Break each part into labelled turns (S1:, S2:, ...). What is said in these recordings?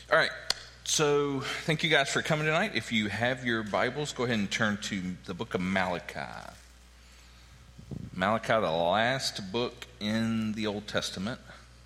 S1: All right, so thank you guys for coming tonight. If you have your Bibles, go ahead and turn to the book of Malachi. Malachi, the last book in the Old Testament.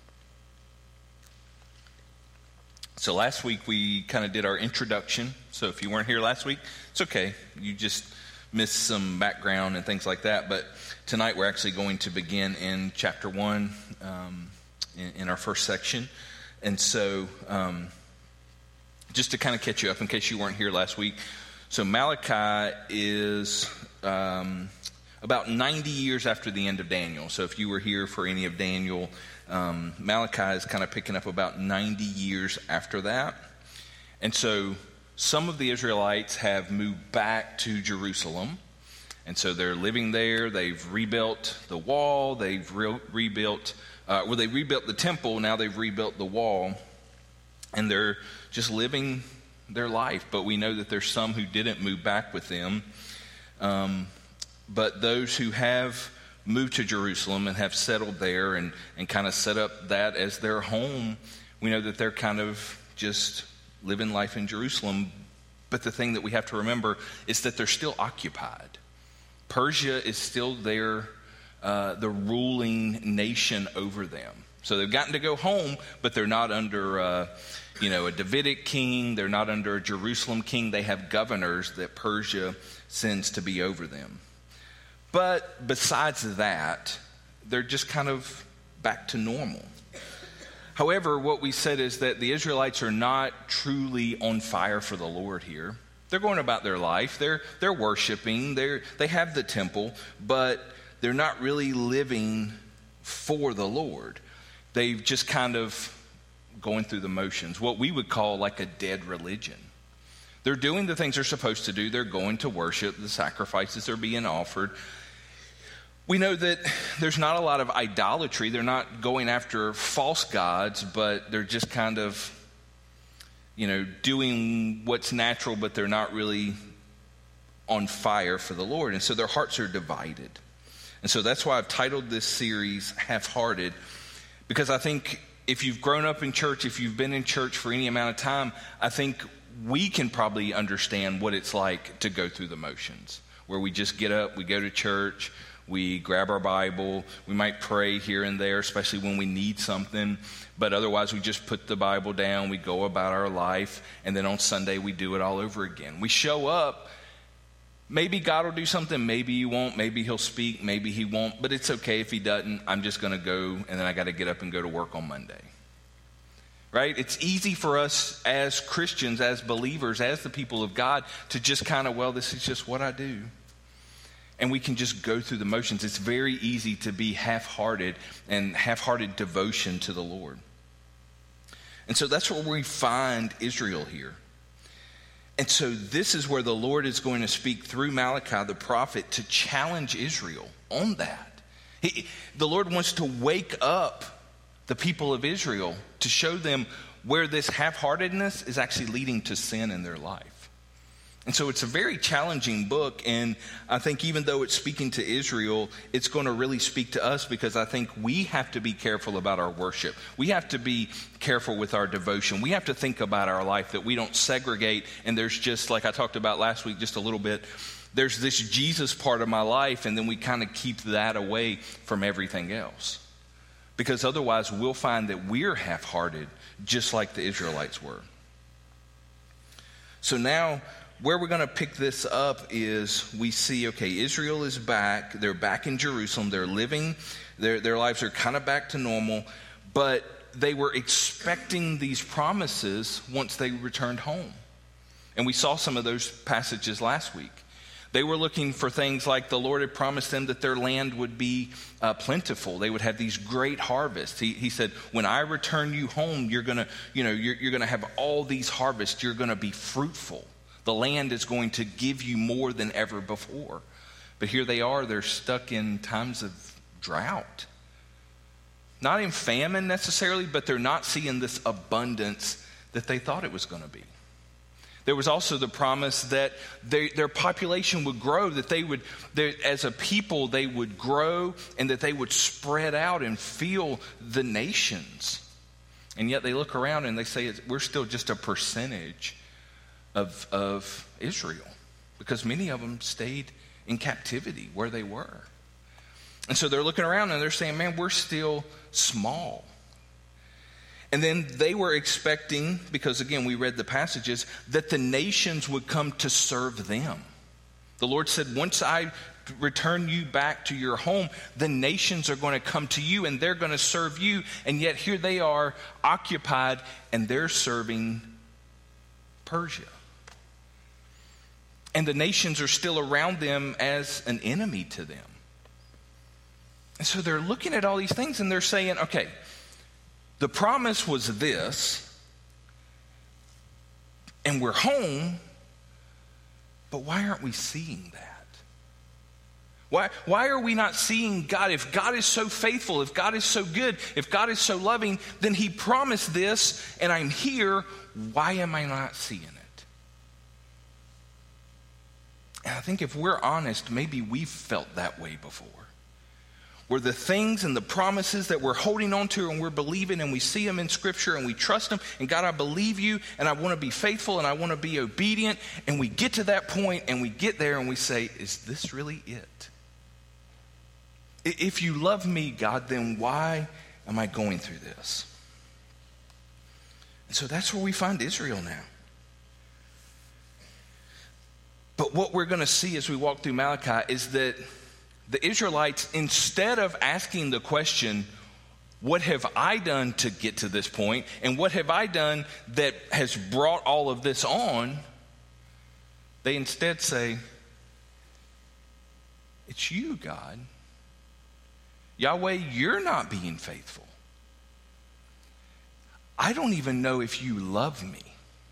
S1: So last week we kind of did our introduction. So if you weren't here last week, it's okay. You just missed some background and things like that. But tonight we're actually going to begin in chapter 1 in our first section. And so just to kind of catch you up in case you weren't here last week. So Malachi is about 90 years after the end of Daniel. So if you were here for any of Daniel, Malachi is kind of picking up about 90 years after that. And so some of the Israelites have moved back to Jerusalem. And so they're living there. They've rebuilt the wall. They've rebuilt the temple. Now they've rebuilt the wall. And they're just living their life. But we know that there's some who didn't move back with them. But those who have moved to Jerusalem and have settled there and kind of set up that as their home, we know that they're kind of just living life in Jerusalem. But the thing that we have to remember is that they're still occupied. Persia is still the ruling nation over them. So they've gotten to go home, but they're not under a Davidic king. They're not under a Jerusalem king. They have governors that Persia sends to be over them. But besides that, they're just kind of back to normal. However, what we said is that the Israelites are not truly on fire for the Lord here. They're going about their life. They're worshiping. They have the temple, but they're not really living for the Lord. They've just kind of going through the motions, what we would call like a dead religion. They're doing the things they're supposed to do. They're going to worship. The sacrifices are being offered. We know that there's not a lot of idolatry. They're not going after false gods, but they're just kind of, doing what's natural, but they're not really on fire for the Lord. And so their hearts are divided. And so that's why I've titled this series Half-Hearted, because I think if you've grown up in church, if you've been in church for any amount of time, I think we can probably understand what it's like to go through the motions, where we just get up, we go to church, we grab our Bible, we might pray here and there, especially when we need something, but otherwise we just put the Bible down, we go about our life, and then on Sunday we do it all over again. We show up, maybe God will do something, maybe he won't, maybe he'll speak, maybe he won't, but it's okay if he doesn't. I'm just going to go, and then I got to get up and go to work on Monday. Right? It's easy for us as Christians, as believers, as the people of God to just kind of, this is just what I do. And we can just go through the motions. It's very easy to be half-hearted and half-hearted devotion to the Lord. And so that's where we find Israel here. And so this is where the Lord is going to speak through Malachi the prophet to challenge Israel on that. The Lord wants to wake up the people of Israel to show them where this half-heartedness is actually leading to sin in their life. And so it's a very challenging book, and I think even though it's speaking to Israel, it's going to really speak to us, because I think we have to be careful about our worship. We have to be careful with our devotion. We have to think about our life, that we don't segregate, and there's just, like I talked about last week just a little bit, there's this Jesus part of my life, and then we kind of keep that away from everything else. Because otherwise we'll find that we're half-hearted, just like the Israelites were. So now, where we're going to pick this up is we see, Israel is back. They're back in Jerusalem. They're living. Their lives are kind of back to normal. But they were expecting these promises once they returned home. And we saw some of those passages last week. They were looking for things like the Lord had promised them that their land would be plentiful. They would have these great harvests. He said, when I return you home, you're going to have all these harvests. You're going to be fruitful. The land is going to give you more than ever before. But here they are, they're stuck in times of drought. Not in famine necessarily, but they're not seeing this abundance that they thought it was going to be. There was also the promise that their population would grow, that as a people they would grow, and that they would spread out and fill the nations. And yet they look around and they say, we're still just a percentage of Israel, because many of them stayed in captivity where they were. And so they're looking around and they're saying, man, we're still small. And then they were expecting, because again, we read the passages, that the nations would come to serve them. The Lord said, once I return you back to your home, the nations are going to come to you and they're going to serve you. And yet here they are occupied and they're serving Persia. And the nations are still around them as an enemy to them. And so they're looking at all these things and they're saying, okay, the promise was this, and we're home, but why aren't we seeing that? Why are we not seeing God? If God is so faithful, if God is so good, if God is so loving, then he promised this and I'm here. Why am I not seeing it? And I think if we're honest, maybe we've felt that way before. Where the things and the promises that we're holding on to and we're believing and we see them in Scripture and we trust them. And God, I believe you and I want to be faithful and I want to be obedient. And we get to that point and we get there and we say, is this really it? If you love me, God, then why am I going through this? And so that's where we find Israel now. But what we're going to see as we walk through Malachi is that the Israelites, instead of asking the question, what have I done to get to this point? And what have I done that has brought all of this on? They instead say, it's you, God. Yahweh, you're not being faithful. I don't even know if you love me.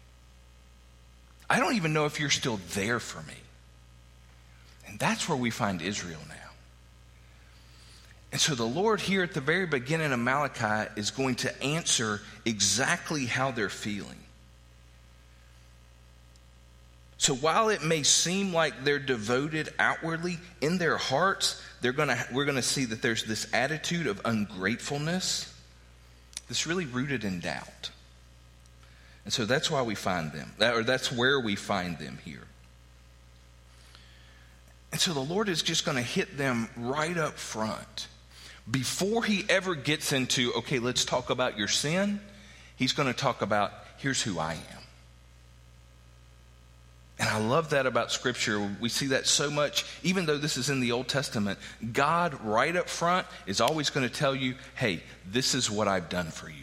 S1: I don't even know if you're still there for me. And that's where we find Israel now. And so the Lord here at the very beginning of Malachi is going to answer exactly how they're feeling. So while it may seem like they're devoted outwardly, in their hearts, we're going to see that there's this attitude of ungratefulness that's really rooted in doubt. And so that's why we find them, or that's where we find them here. And so the Lord is just going to hit them right up front. Before he ever gets into, okay, let's talk about your sin, he's going to talk about, here's who I am. And I love that about Scripture. We see that so much, even though this is in the Old Testament. God, right up front, is always going to tell you, hey, this is what I've done for you.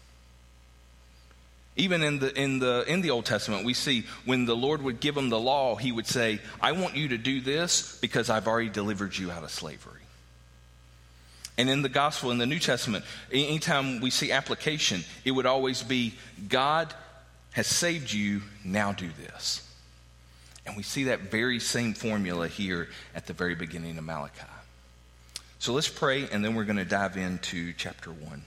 S1: Even in the Old Testament, we see when the Lord would give them the law, he would say, I want you to do this because I've already delivered you out of slavery. And in the gospel, in the New Testament, anytime we see application, it would always be, God has saved you, now do this. And we see that very same formula here at the very beginning of Malachi. So let's pray, and then we're going to dive into chapter 1.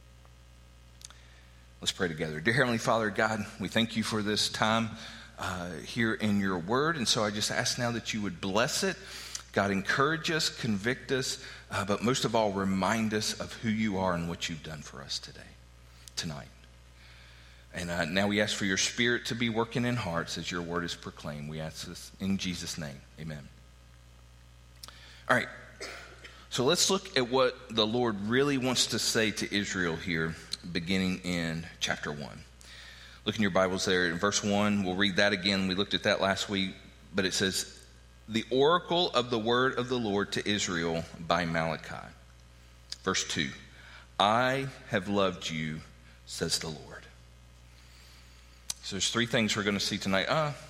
S1: Let's pray together. Dear Heavenly Father, God, we thank you for this time here in your word. And so I just ask now that you would bless it. God, encourage us, convict us, but most of all, remind us of who you are and what you've done for us tonight. And now we ask for your Spirit to be working in hearts as your word is proclaimed. We ask this in Jesus' name. Amen. All right. So let's look at what the Lord really wants to say to Israel here, beginning in chapter 1. Look in your Bibles there in verse 1. We'll read that again. We looked at that last week. But it says, the oracle of the word of the Lord to Israel by Malachi. Verse 2. I have loved you, says the Lord. So there's three things we're going to see tonight.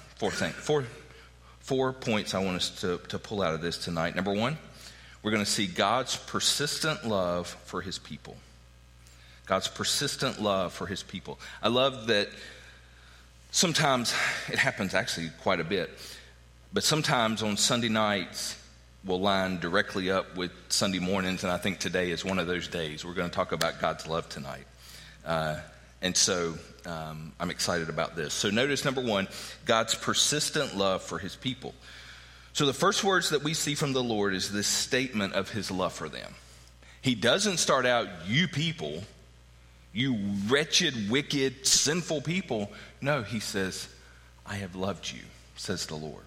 S1: Four points I want us to pull out of this tonight. Number one, we're going to see God's persistent love for his people. God's persistent love for his people. I love that sometimes, it happens actually quite a bit, but sometimes on Sunday nights, we'll line directly up with Sunday mornings, and I think today is one of those days. We're going to talk about God's love tonight. And so I'm excited about this. So notice, number one, God's persistent love for his people. So the first words that we see from the Lord is this statement of his love for them. He doesn't start out, you people. You wretched, wicked, sinful people. No, he says, I have loved you, says the Lord.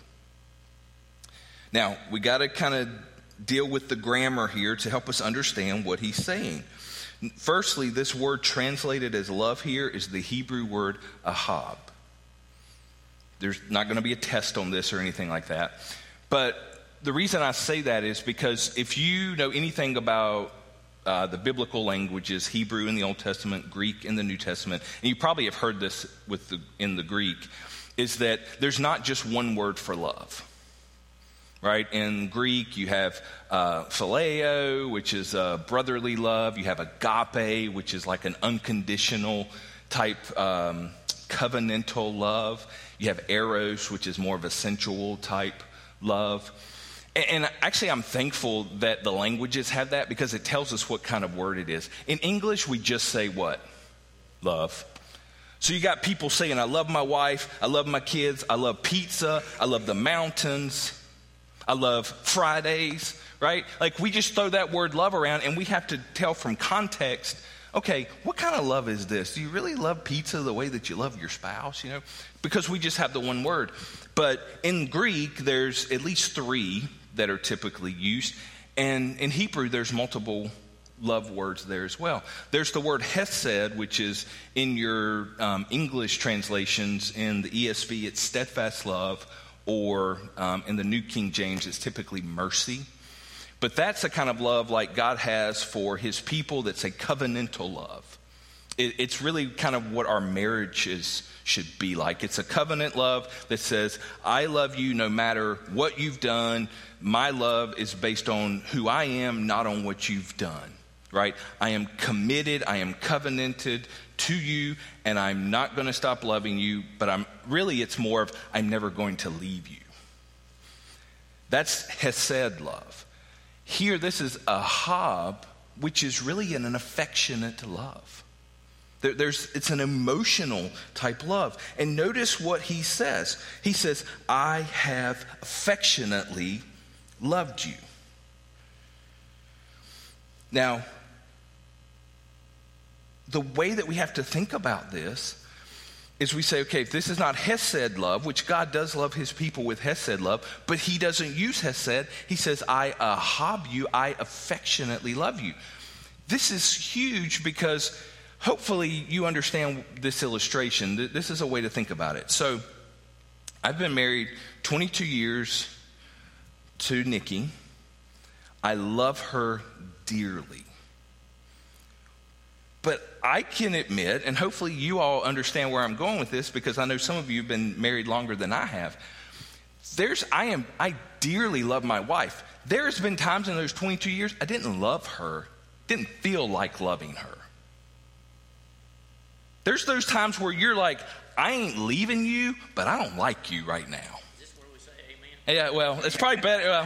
S1: Now, we got to kind of deal with the grammar here to help us understand what he's saying. Firstly, this word translated as love here is the Hebrew word ahab. There's not going to be a test on this or anything like that. But the reason I say that is because if you know anything about the biblical languages, Hebrew in the Old Testament, Greek in the New Testament, and you probably have heard this in the Greek, is that there's not just one word for love. Right? In Greek, you have phileo, which is brotherly love. You have agape, which is like an unconditional type covenantal love. You have eros, which is more of a sensual type love. And actually, I'm thankful that the languages have that because it tells us what kind of word it is. In English, we just say what? Love. So you got people saying, I love my wife, I love my kids, I love pizza, I love the mountains, I love Fridays, right? Like we just throw that word love around and we have to tell from context, okay, what kind of love is this? Do you really love pizza the way that you love your spouse, Because we just have the one word. But in Greek, there's at least 3 that are typically used. And in Hebrew, there's multiple love words there as well. There's the word hesed, which is in your English translations. In the ESV, it's steadfast love. Or in the New King James, it's typically mercy. But that's a kind of love like God has for his people that's a covenantal love. It's really kind of what our marriages should be like. It's a covenant love that says, I love you no matter what you've done. My love is based on who I am, not on what you've done. Right? I am committed, I am covenanted to you, and I'm not going to stop loving you, but it's more of, I'm never going to leave you. That's hesed love. Here, this is ahab, which is really an affectionate love. It's an emotional type love. And notice what he says. He says, I have affectionately loved you. Now, the way that we have to think about this is we say, okay, if this is not hesed love, which God does love his people with hesed love, but he doesn't use hesed. He says, I ahab you, I affectionately love you. This is huge because hopefully you understand this illustration. This is a way to think about it. So I've been married 22 years to Nikki. I love her dearly. But I can admit, and hopefully you all understand where I'm going with this because I know some of you have been married longer than I have. I dearly love my wife. There's been times in those 22 years I didn't love her, didn't feel like loving her. There's those times where you're like, I ain't leaving you, but I don't like you right now.
S2: Is this where we say amen?
S1: Yeah, well, it's probably better.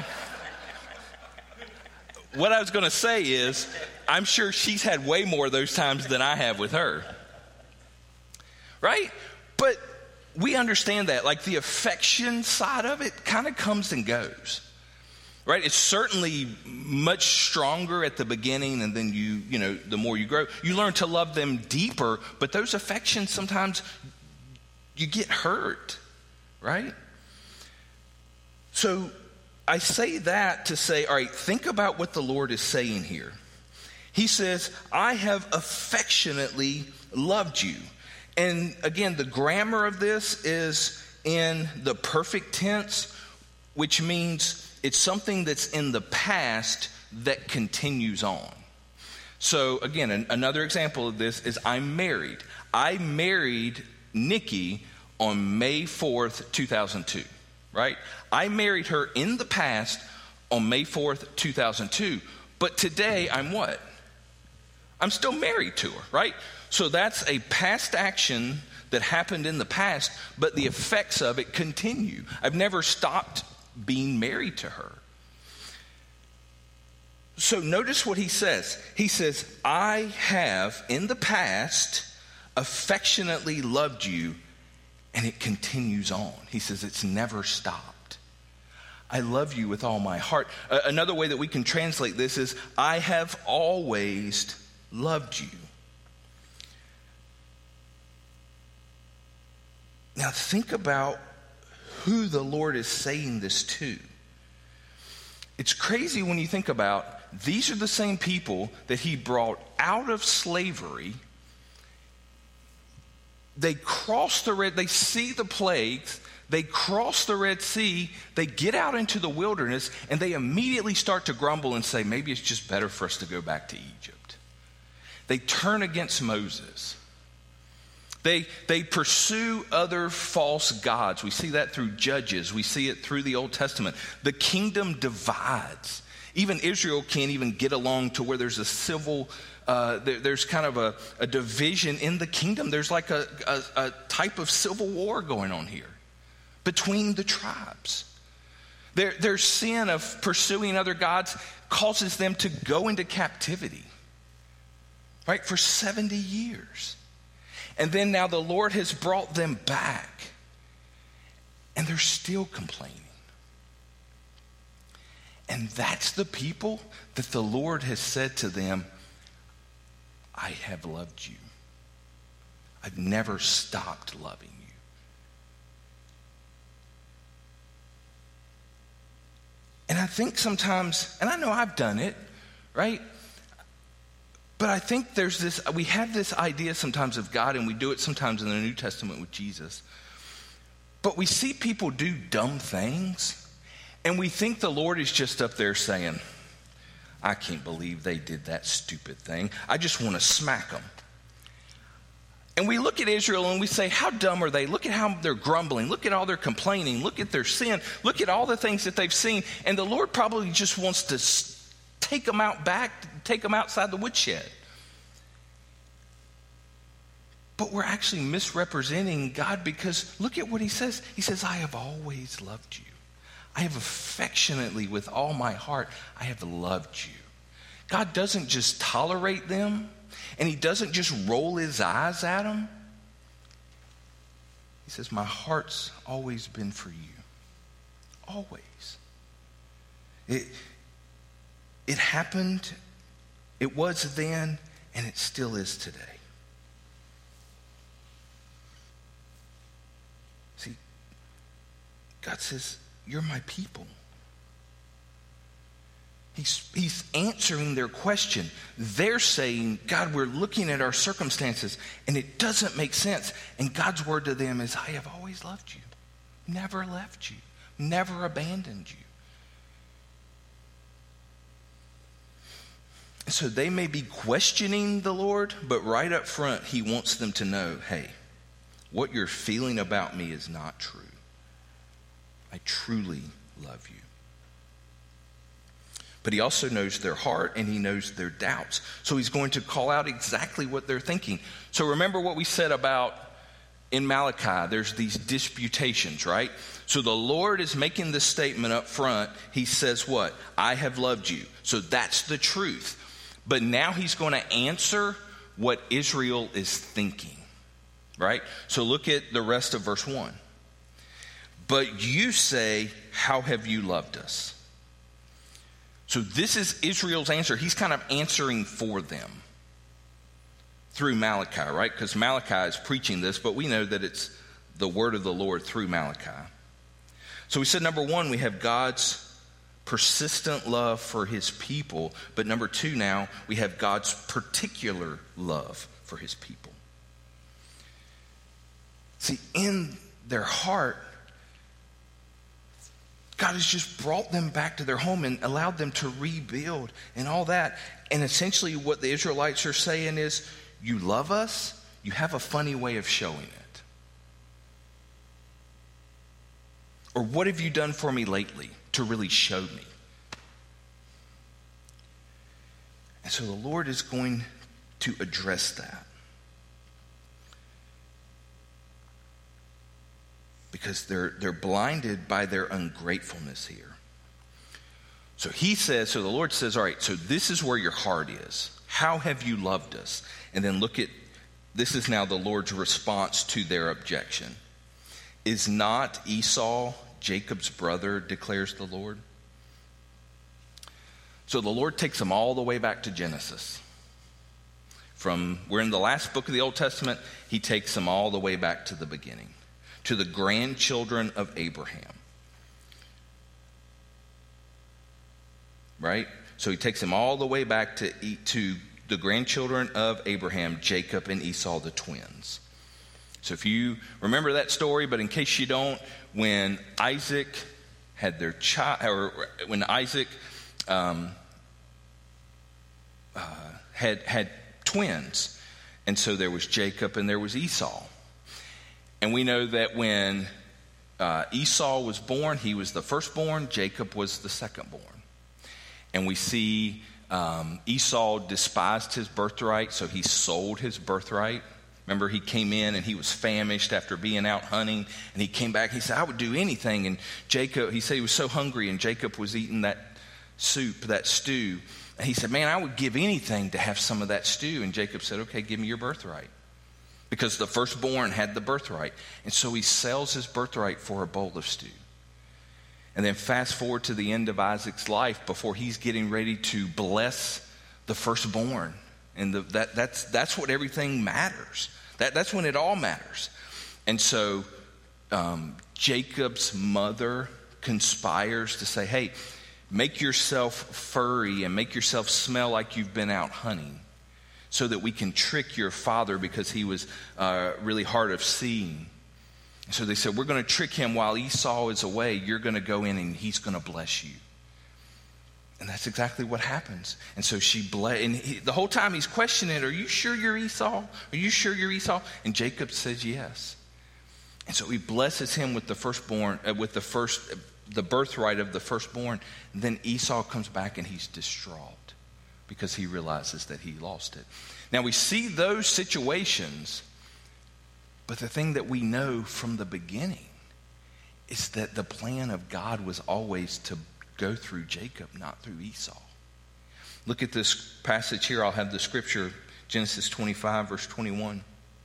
S1: What I was going to say is, I'm sure she's had way more of those times than I have with her. Right? But we understand that. Like the affection side of it kind of comes and goes. Right? It's certainly much stronger at the beginning, and then the more you grow, you learn to love them deeper. But those affections, sometimes you get hurt. Right? So I say that to say, all right, think about what the Lord is saying here. He says, I have affectionately loved you. And again, the grammar of this is in the perfect tense, which means it's something that's in the past that continues on. So again, another example of this is I'm married. I married Nikki on May 4th, 2002. Right? I married her in the past on May 4th, 2002. But today, I'm what? I'm still married to her, right? So that's a past action that happened in the past, but the effects of it continue. I've never stopped being married to her. So notice what he says. He says, I have in the past affectionately loved you. And it continues on. He says it's never stopped. I love you with all my heart. Another way that we can translate this is, I have always loved you. Now think about who the Lord is saying this to. It's crazy when you think about these are the same people that he brought out of slavery. They cross they see the plagues, they cross the Red Sea, they get out into the wilderness, and they immediately start to grumble and say, maybe it's just better for us to go back to Egypt. They turn against Moses. They pursue other false gods. We see that through Judges. We see it through the Old Testament. The kingdom divides. Even Israel can't even get along to where there's a civil, there's kind of a division in the kingdom. There's like a type of civil war going on here between the tribes. Their sin of pursuing other gods causes them to go into captivity, right, for 70 years. And then now the Lord has brought them back, and they're still complaining. And that's the people that the Lord has said to them, I have loved you. I've never stopped loving you. And I think sometimes, and I know I've done it, right? But I think we have this idea sometimes of God, and we do it sometimes in the New Testament with Jesus. But we see people do dumb things, and we think the Lord is just up there saying, I can't believe they did that stupid thing. I just want to smack them. And we look at Israel and we say, how dumb are they? Look at how they're grumbling. Look at all their complaining. Look at their sin. Look at all the things that they've seen. And the Lord probably just wants to take them outside the woodshed. But we're actually misrepresenting God, because look at what he says. He says, I have always loved you. I have affectionately, with all my heart, I have loved you. God doesn't just tolerate them, and he doesn't just roll his eyes at them. He says, my heart's always been for you. Always. It happened, it was then, and it still is today. See, God says, you're my people. He's answering their question. They're saying, God, we're looking at our circumstances, and it doesn't make sense. And God's word to them is, I have always loved you, never left you, never abandoned you. So they may be questioning the Lord, but right up front, he wants them to know, hey, what you're feeling about me is not true. I truly love you. But he also knows their heart, and he knows their doubts. So he's going to call out exactly what they're thinking. So remember what we said about in Malachi, there's these disputations, right? So the Lord is making this statement up front. He says what? I have loved you. So that's the truth. But now he's going to answer what Israel is thinking, right? So look at the rest of verse 1. But you say, how have you loved us? So this is Israel's answer. He's kind of answering for them through Malachi, right? Because Malachi is preaching this, but we know that it's the word of the Lord through Malachi. So we said, number one, we have God's persistent love for his people. But number two, now we have God's particular love for his people. See, in their heart, God has just brought them back to their home and allowed them to rebuild and all that. And essentially what the Israelites are saying is, you love us, you have a funny way of showing it. Or what have you done for me lately to really show me? And so the Lord is going to address that. Because they're blinded by their ungratefulness here. So the Lord says, all right, so this is where your heart is. How have you loved us? And then this is now the Lord's response to their objection. Is not Esau Jacob's brother, declares the Lord? So the Lord takes them all the way back to Genesis. We're in the last book of the Old Testament, he takes them all the way back to the beginning, to the grandchildren of Abraham. Right? So he takes them all the way back to the grandchildren of Abraham, Jacob and Esau, the twins. So if you remember that story, but in case you don't, when Isaac had their child, or when Isaac had twins, and so there was Jacob and there was Esau. And we know that when Esau was born, he was the firstborn, Jacob was the secondborn. And we see Esau despised his birthright, so he sold his birthright. Remember, he came in and he was famished after being out hunting, and he came back. He said, I would do anything. And Jacob, he said he was so hungry, and Jacob was eating that soup, that stew. And he said, man, I would give anything to have some of that stew. And Jacob said, okay, give me your birthright. Because the firstborn had the birthright. And so he sells his birthright for a bowl of stew. And then fast forward to the end of Isaac's life before he's getting ready to bless the firstborn. And that's what everything matters. That's when it all matters. And so Jacob's mother conspires to say, hey, make yourself furry and make yourself smell like you've been out hunting so that we can trick your father, because he was really hard of seeing. So they said, we're going to trick him while Esau is away. You're going to go in and he's going to bless you. And that's exactly what happens. And so the whole time he's questioning, are you sure you're Esau? Are you sure you're Esau? And Jacob says yes. And so he blesses him with the firstborn, the birthright of the firstborn. And then Esau comes back and he's distraught because he realizes that he lost it. Now we see those situations, but the thing that we know from the beginning is that the plan of God was always to go through Jacob, not through Esau. Look at this passage here. I'll have the scripture, Genesis 25, verse 21.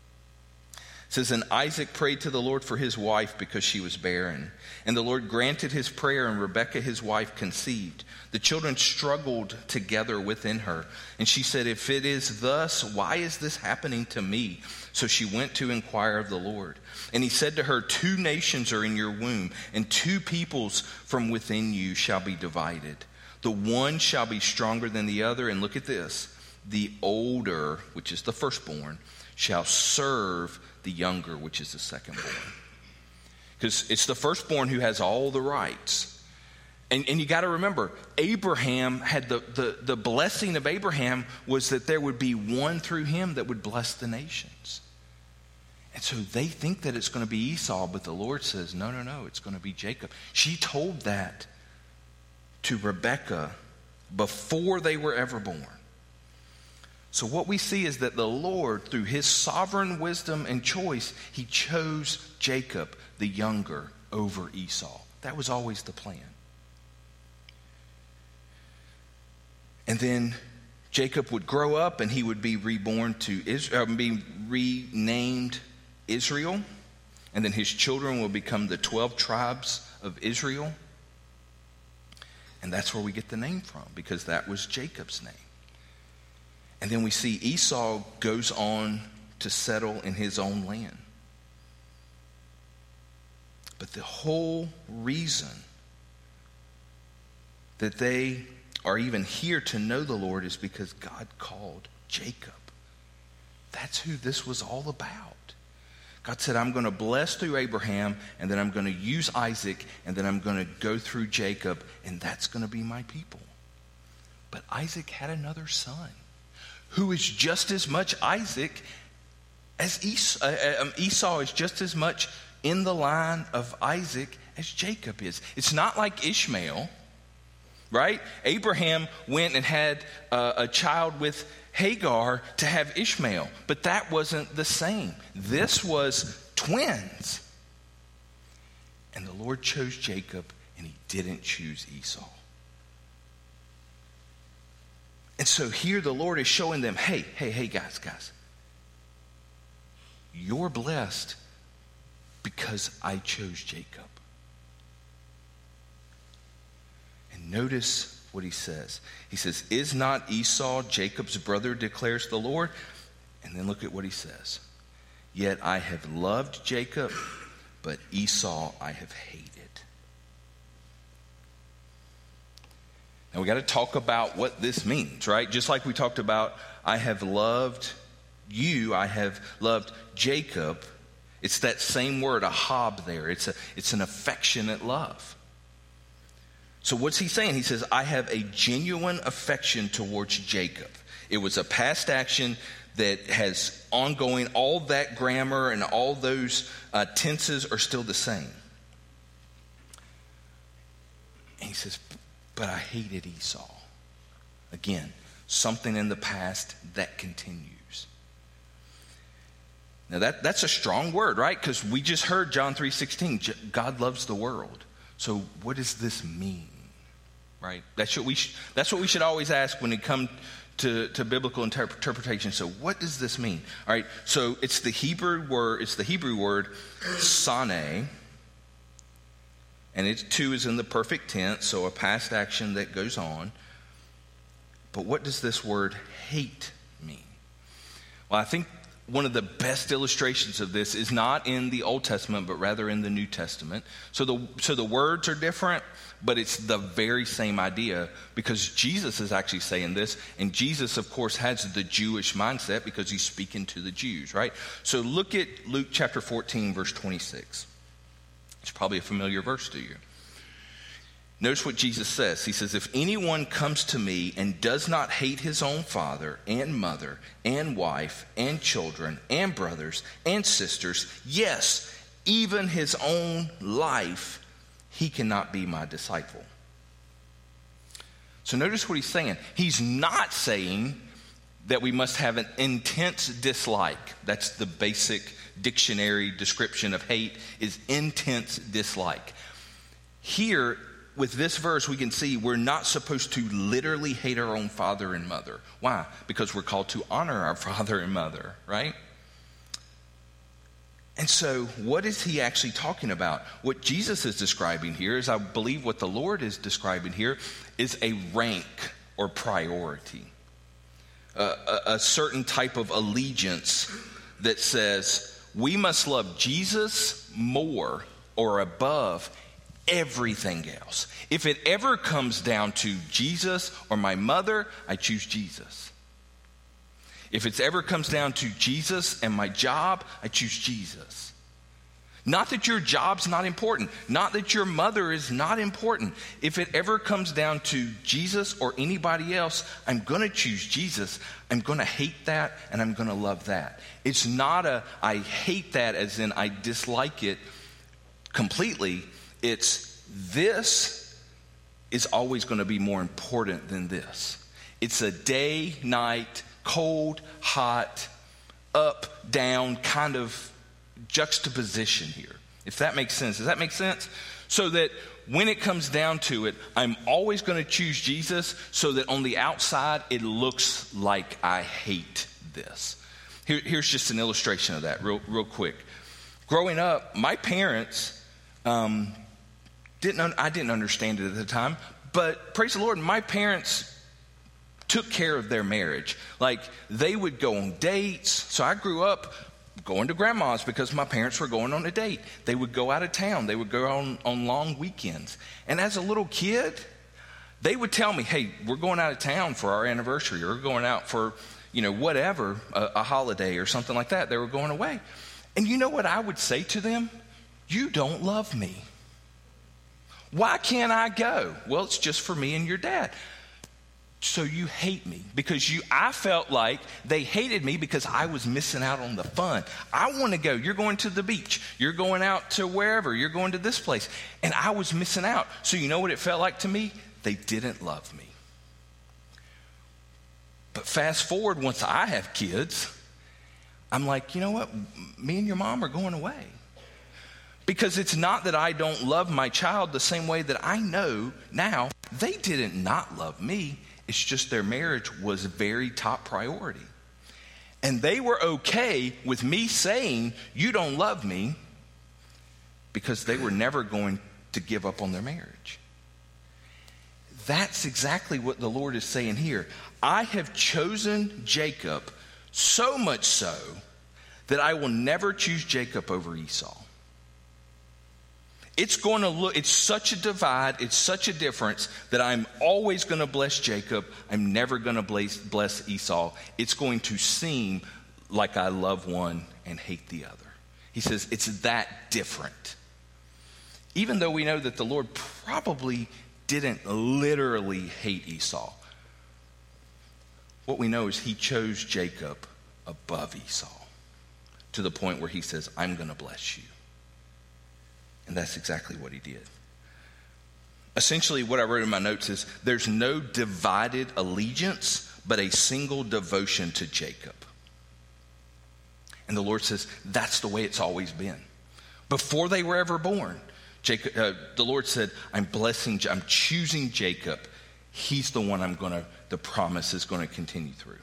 S1: It says, and Isaac prayed to the Lord for his wife because she was barren. And the Lord granted his prayer, and Rebekah his wife conceived. The children struggled together within her. And she said, if it is thus, why is this happening to me? So she went to inquire of the Lord. And he said to her, 2 nations are in your womb, and 2 peoples from within you shall be divided. The one shall be stronger than the other. And look at this. The older, which is the firstborn, shall serve the younger, which is the secondborn. Because it's the firstborn who has all the rights. And you got to remember, Abraham had the blessing of Abraham was that there would be one through him that would bless the nations. And so they think that it's going to be Esau, but the Lord says, no, it's going to be Jacob. She told that to Rebekah before they were ever born. So what we see is that the Lord, through his sovereign wisdom and choice, he chose Jacob, the younger, over Esau. That was always the plan. And then Jacob would grow up and he would be reborn to Israel, be renamed Israel. And then his children will become the 12 tribes of Israel. And that's where we get the name from, because that was Jacob's name. And then we see Esau goes on to settle in his own land. But the whole reason that they are even here to know the Lord is because God called Jacob. That's who this was all about. God said, I'm going to bless through Abraham, and then I'm going to use Isaac, and then I'm going to go through Jacob, and that's going to be my people. But Isaac had another son who is just as much Isaac as Esau. Esau is just as much in the line of Isaac as Jacob is. It's not like Ishmael, right? Abraham went and had a child with Hagar to have Ishmael, but that wasn't the same. This was twins. And the Lord chose Jacob, and he didn't choose Esau. And so here the Lord is showing them, hey, guys. You're blessed because I chose Jacob. And notice what he says. He says, is not Esau Jacob's brother, declares the Lord? And then look at what he says. Yet I have loved Jacob, but Esau I have hated. Now we got to talk about what this means, right? Just like we talked about, I have loved you, I have loved Jacob. It's that same word, ahab there. It's an affectionate love. So what's he saying? He says, I have a genuine affection towards Jacob. It was a past action that has ongoing. All that grammar and all those tenses are still the same. And he says, but I hated Esau. Again, something in the past that continues. Now that's a strong word, right? Because we just heard John 3:16. God loves the world. So what does this mean, right? That's what we should always ask when it comes to biblical interpretation. So what does this mean? All right. So it's the Hebrew word sane. And it too is in the perfect tense, so a past action that goes on. But what does this word hate mean? Well, I think one of the best illustrations of this is not in the Old Testament, but rather in the New Testament. So the words are different, but it's the very same idea, because Jesus is actually saying this. And Jesus, of course, has the Jewish mindset because he's speaking to the Jews, right? So look at Luke chapter 14, verse 26. It's probably a familiar verse to you. Notice what Jesus says. He says, if anyone comes to me and does not hate his own father and mother and wife and children and brothers and sisters, yes, even his own life, he cannot be my disciple. So notice what he's saying. He's not saying that we must have an intense dislike. That's the basic dictionary description of hate, is intense dislike. Here, with this verse, we can see we're not supposed to literally hate our own father and mother. Why? Because we're called to honor our father and mother, right? And so what is he actually talking about? What Jesus is describing here is, I believe what the Lord is describing here, is a rank or priority. A certain type of allegiance that says we must love Jesus more or above everything else. If it ever comes down to Jesus or my mother, I choose Jesus. If it ever comes down to Jesus and my job, I choose Jesus. Not that your job's not important. Not that your mother is not important. If it ever comes down to Jesus or anybody else, I'm going to choose Jesus. I'm going to hate that and I'm going to love that. It's not I hate that as in I dislike it completely. It's this is always going to be more important than this. It's a day, night, cold, hot, up, down kind of juxtaposition here, if that makes sense. Does that make sense? So that when it comes down to it, I'm always going to choose Jesus so that on the outside it looks like I hate this. Here's just an illustration of that real quick. Growing up, my parents, I didn't understand it at the time, but praise the Lord, my parents took care of their marriage. Like, they would go on dates. So I grew up going to grandma's because my parents were going on a date. They would go out of town. They would go on long weekends. And as a little kid, they would tell me, hey, we're going out of town for our anniversary, or we're going out for, whatever, a holiday or something like that. They were going away. And you know what I would say to them? You don't love me. Why can't I go? Well, it's just for me and your dad. So you hate me because I felt like they hated me because I was missing out on the fun. I want to go. You're going to the beach. You're going out to wherever. You're going to this place. And I was missing out. So you know what it felt like to me? They didn't love me. But fast forward, once I have kids, I'm like, you know what? Me and your mom are going away. Because it's not that I don't love my child the same way that I know now they didn't not love me. It's just their marriage was very top priority. And they were okay with me saying, you don't love me, because they were never going to give up on their marriage. That's exactly what the Lord is saying here. I have chosen Jacob so much so that I will never choose Jacob over Esau. It's such a divide, it's such a difference that I'm always going to bless Jacob. I'm never going to bless Esau. It's going to seem like I love one and hate the other. He says it's that different. Even though we know that the Lord probably didn't literally hate Esau, what we know is he chose Jacob above Esau to the point where he says, I'm going to bless you. And that's exactly what he did. Essentially, what I wrote in my notes is there's no divided allegiance, but a single devotion to Jacob. And the Lord says that's the way it's always been. Before they were ever born, the Lord said, I'm choosing Jacob. He's the one the promise is going to continue through.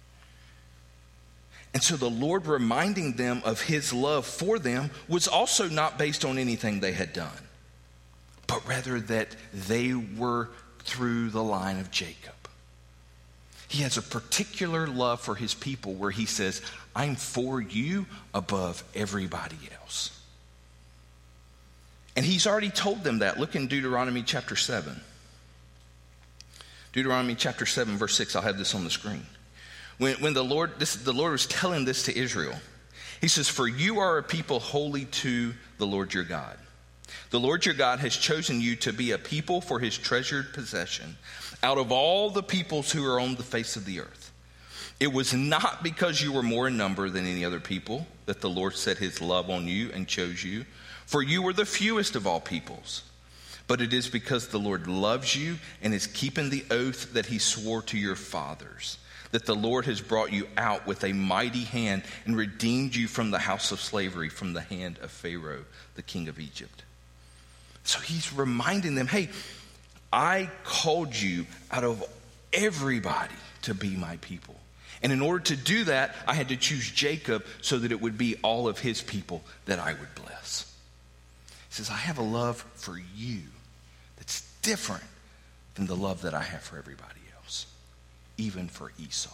S1: And so the Lord reminding them of his love for them was also not based on anything they had done, but rather that they were through the line of Jacob. He has a particular love for his people where he says, I'm for you above everybody else. And he's already told them that. Look in Deuteronomy chapter 7. Deuteronomy chapter 7, verse 6. I'll have this on the screen. When the Lord was telling this to Israel, he says, for you are a people holy to the Lord your God. The Lord your God has chosen you to be a people for his treasured possession out of all the peoples who are on the face of the earth. It was not because you were more in number than any other people that the Lord set his love on you and chose you, for you were the fewest of all peoples. But it is because the Lord loves you and is keeping the oath that he swore to your fathers, that the Lord has brought you out with a mighty hand and redeemed you from the house of slavery, from the hand of Pharaoh, the king of Egypt. So he's reminding them, hey, I called you out of everybody to be my people. And in order to do that, I had to choose Jacob so that it would be all of his people that I would bless. He says, I have a love for you that's different than the love that I have for everybody else, even for Esau.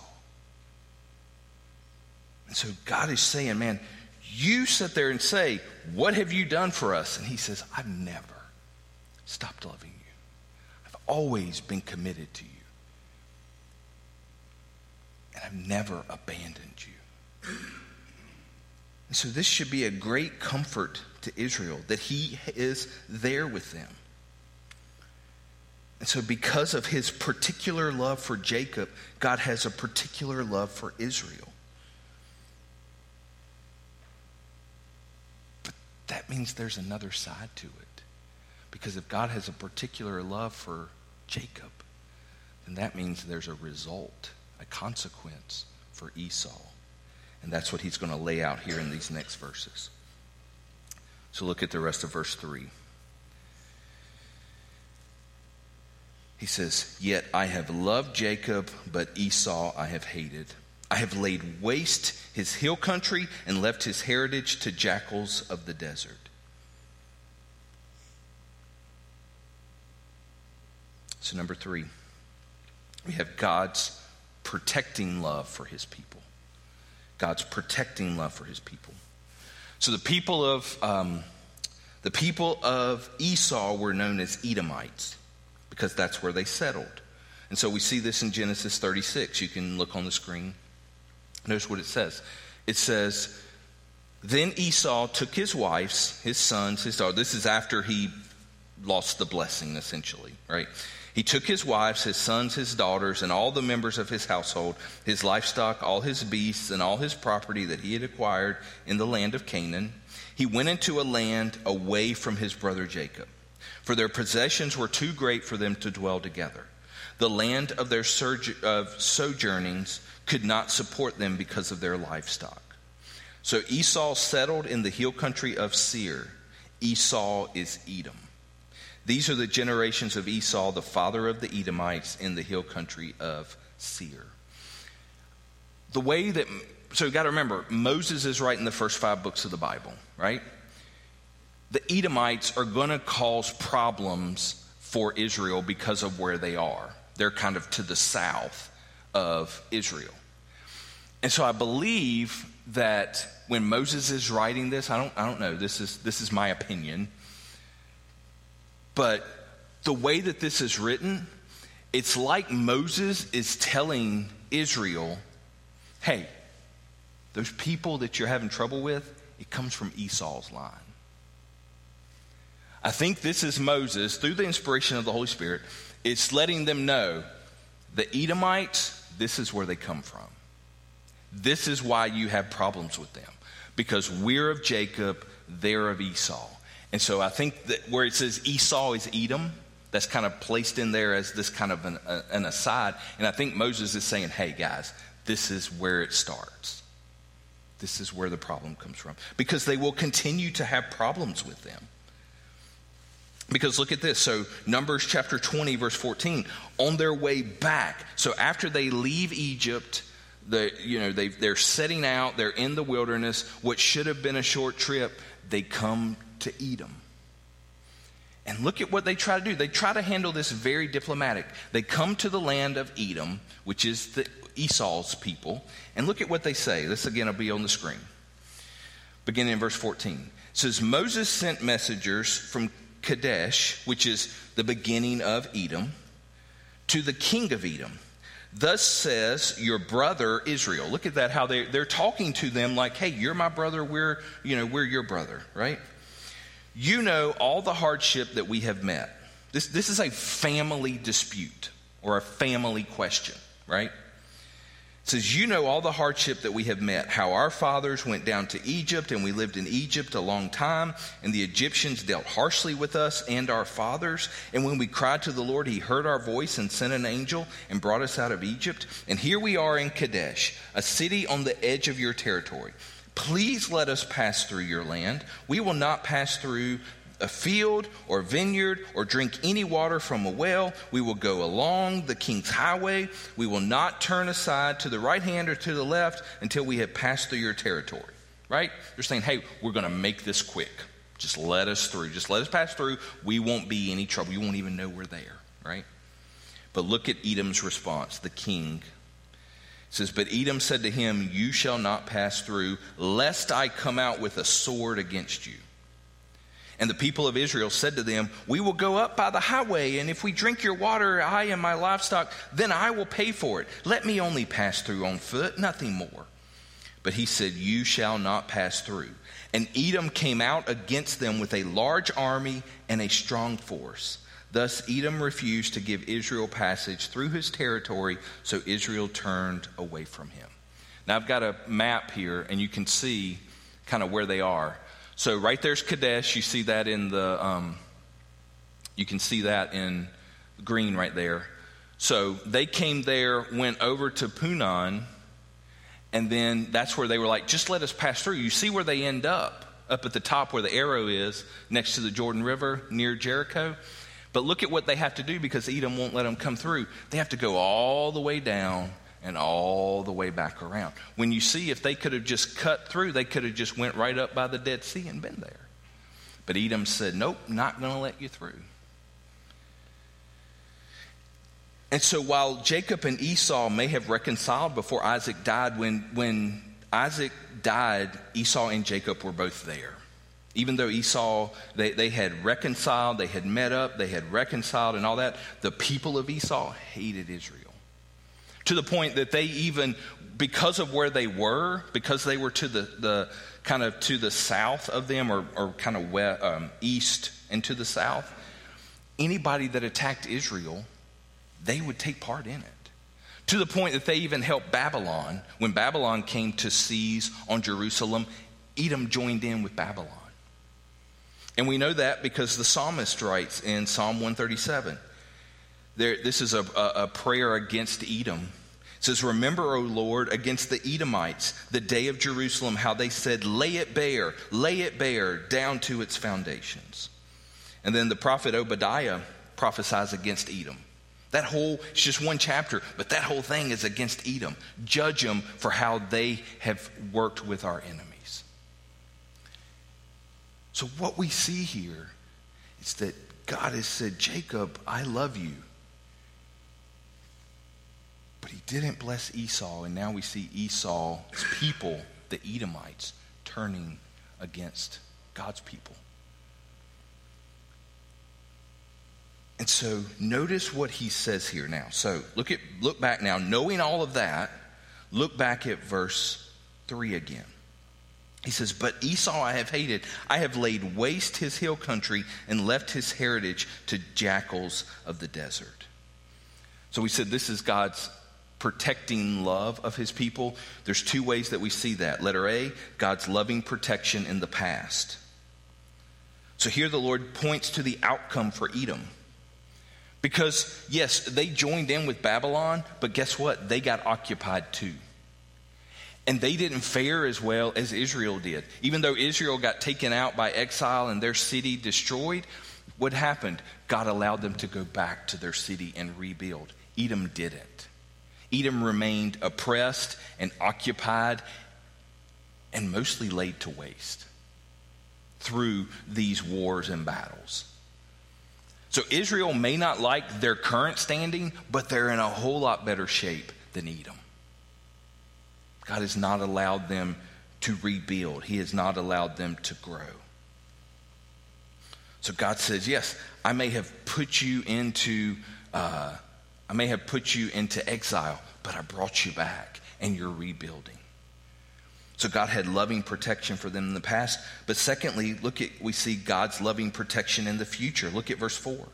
S1: And so God is saying, man, you sit there and say, what have you done for us? And he says, I've never stopped loving you. I've always been committed to you. And I've never abandoned you. And so this should be a great comfort to Israel, that he is there with them. And so because of his particular love for Jacob, God has a particular love for Israel. But that means there's another side to it. Because if God has a particular love for Jacob, then that means there's a result, a consequence for Esau. And that's what he's going to lay out here in these next verses. So look at the rest of verse 3. He says, yet I have loved Jacob, but Esau I have hated. I have laid waste his hill country and left his heritage to jackals of the desert. So number 3, we have God's protecting love for his people. God's protecting love for his people. So the people of Esau were known as Edomites because that's where they settled. And so we see this in Genesis 36. You can look on the screen. Notice what it says. It says, then Esau took his wives, his sons, his daughters. This is after he lost the blessing, essentially, right? He took his wives, his sons, his daughters, and all the members of his household, his livestock, all his beasts, and all his property that he had acquired in the land of Canaan. He went into a land away from his brother Jacob, for their possessions were too great for them to dwell together. The land of their sojournings could not support them because of their livestock. So Esau settled in the hill country of Seir. Esau is Edom. These are the generations of Esau, the father of the Edomites, in the hill country of Seir. So you got to remember, Moses is writing the first 5 books of the Bible, right? The Edomites are going to cause problems for Israel because of where they are. They're kind of to the south of Israel. And so I believe that when Moses is writing this, I don't know, this is my opinion. But the way that this is written, it's like Moses is telling Israel, hey, those people that you're having trouble with, it comes from Esau's line. I think this is Moses, through the inspiration of the Holy Spirit, it's letting them know the Edomites, this is where they come from. This is why you have problems with them. Because we're of Jacob, they're of Esau. And so I think that where it says Esau is Edom, that's kind of placed in there as this kind of an aside. And I think Moses is saying, hey guys, this is where it starts. This is where the problem comes from. Because they will continue to have problems with them. Because look at this. So Numbers chapter 20, verse 14. On their way back. So after they leave Egypt, they're setting out. They're in the wilderness. What should have been a short trip, they come to Edom. And look at what they try to do. They try to handle this very diplomatic. They come to the land of Edom, which is Esau's people. And look at what they say. This again will be on the screen. Beginning in verse 14. It says, Moses sent messengers from Kadesh, which is the beginning of Edom, to the king of Edom. Thus says your brother Israel. Look at that, how they're talking to them like, hey, you're my brother, we're your brother, right? You know all the hardship that we have met. This is a family dispute or a family question, right? It says, you know all the hardship that we have met, how our fathers went down to Egypt, and we lived in Egypt a long time, and the Egyptians dealt harshly with us and our fathers. And when we cried to the Lord, he heard our voice and sent an angel and brought us out of Egypt. And here we are in Kadesh, a city on the edge of your territory. Please let us pass through your land. We will not pass through a field or vineyard or drink any water from a well. We will go along the king's highway. We will not turn aside to the right hand or to the left until we have passed through your territory. Right? They're saying, hey, we're going to make this quick. Just let us through. Just let us pass through. We won't be any trouble. You won't even know we're there. Right? But look at Edom's response, the king. It says, but Edom said to him, you shall not pass through, lest I come out with a sword against you. And the people of Israel said to them, we will go up by the highway, and if we drink your water, I and my livestock, then I will pay for it. Let me only pass through on foot, nothing more. But he said, you shall not pass through. And Edom came out against them with a large army and a strong force. Thus Edom refused to give Israel passage through his territory, so Israel turned away from him. Now I've got a map here, and you can see kind of where they are. So right there's Kadesh. You see that in you can see that in green right there. So they came there, went over to Punon, and then that's where they were like, just let us pass through. You see where they end up at the top where the arrow is, next to the Jordan River, near Jericho. But look at what they have to do because Edom won't let them come through. They have to go all the way down and all the way back around. When you see if they could have just cut through, they could have just went right up by the Dead Sea and been there. But Edom said, nope, not going to let you through. And so while Jacob and Esau may have reconciled before Isaac died, when Isaac died, Esau and Jacob were both there. Even though Esau, they had reconciled, they had met up, they had reconciled and all that, the people of Esau hated Israel. To the point that they even, because of where they were, because they were to the kind of to the south of them or kind of west, east and to the south, anybody that attacked Israel, they would take part in it. To the point that they even helped Babylon. When Babylon came to seize on Jerusalem, Edom joined in with Babylon. And we know that because the psalmist writes in Psalm 137. This is a prayer against Edom. It says, remember, O Lord, against the Edomites, the day of Jerusalem, how they said, lay it bare, down to its foundations. And then the prophet Obadiah prophesies against Edom. It's just one chapter, but that whole thing is against Edom. Judge them for how they have worked with our enemies. So what we see here is that God has said, Jacob, I love you. But he didn't bless Esau, and now we see Esau's people, the Edomites, turning against God's people. And so notice what he says here now. So look back now. Knowing all of that, look back at verse 3 again. He says, but Esau I have hated. I have laid waste his hill country and left his heritage to jackals of the desert. So we said this is God's protecting love of his people. There's two ways that we see that. Letter A, God's loving protection in the past. So here the Lord points to the outcome for Edom. Because, yes, they joined in with Babylon, but guess what? They got occupied too. And they didn't fare as well as Israel did. Even though Israel got taken out by exile and their city destroyed, what happened? God allowed them to go back to their city and rebuild. Edom didn't. Edom remained oppressed and occupied and mostly laid to waste through these wars and battles. So Israel may not like their current standing, but they're in a whole lot better shape than Edom. God has not allowed them to rebuild. He has not allowed them to grow. So God says, yes, I may have put you into exile, but I brought you back and you're rebuilding. So God had loving protection for them in the past. But secondly, we see God's loving protection in the future. Look at verse 4.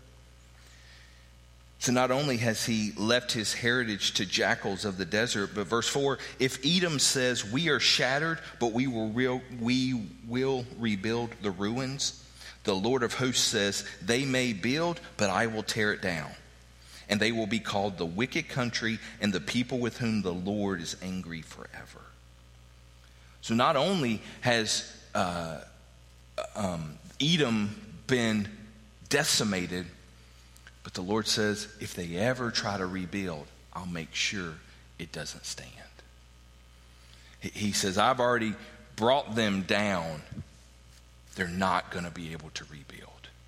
S1: So not only has he left his heritage to jackals of the desert, but verse 4, if Edom says, we are shattered, but we will rebuild the ruins, the Lord of hosts says, they may build, but I will tear it down. And they will be called the wicked country and the people with whom the Lord is angry forever. So not only has Edom been decimated, but the Lord says, if they ever try to rebuild, I'll make sure it doesn't stand. He says, I've already brought them down. They're not going to be able to rebuild.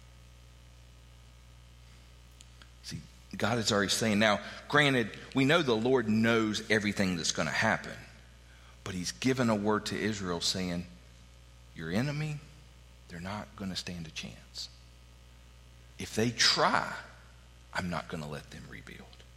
S1: See, God is already saying, now, granted, we know the Lord knows everything that's going to happen. But he's given a word to Israel saying, your enemy, they're not going to stand a chance. If they try, I'm not going to let them rebuild.